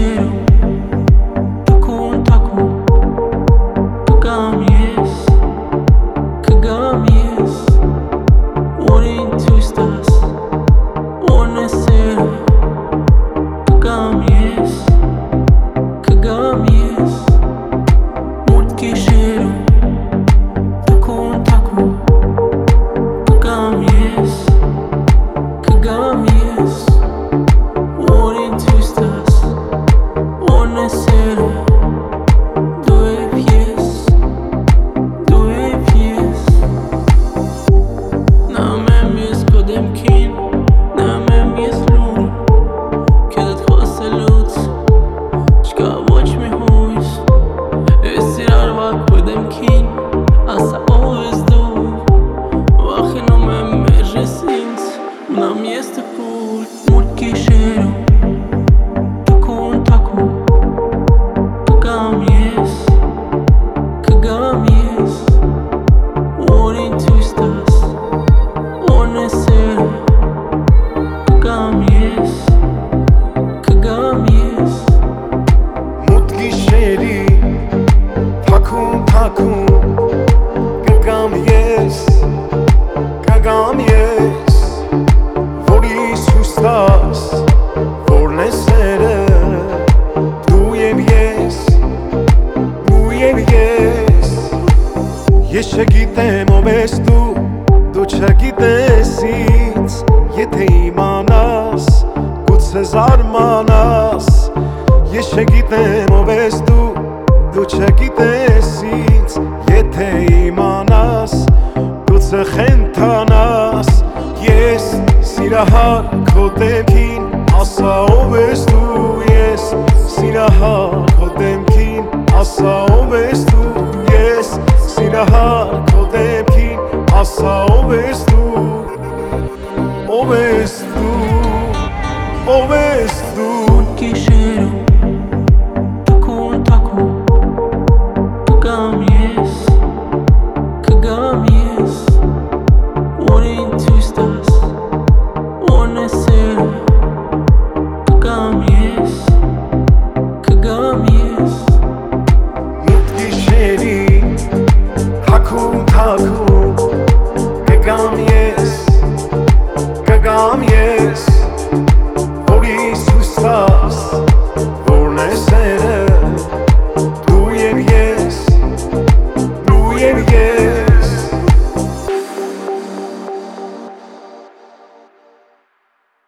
cheiro, taku, kagamies, warning twistas, warning cera, kagamies, mutki cheiro, taku, kagamies, warning twistas, warning cera. Nam este pur, mutki cheiro, taku, kagamies, warning twistas, warning cera, kagamies, mutki sheri, taku, kagamies, voris hustas, fornesere, duyemies, Եսը գիտեմ ով ես դու չգիտես ինձ, եթե իմանաս, գուցե զարմանաս, Եսը գիտեմ ով ես դու չգիտես ինձ, եթե իմանաս, գուցե խենթանաս, Ես սիրահար քո դեմքին, ասա ով ես դու, Ես սիրահար քո դեմքին, ասա ով ես դու, Ես սիրահար քո դեմքին, ասա ով ես դու, ով ես դու, ով ես դու mutki cheiro, taku, kagamies, warning twistas, warning cera, kagamies, mutki sheri, taku, kagamies,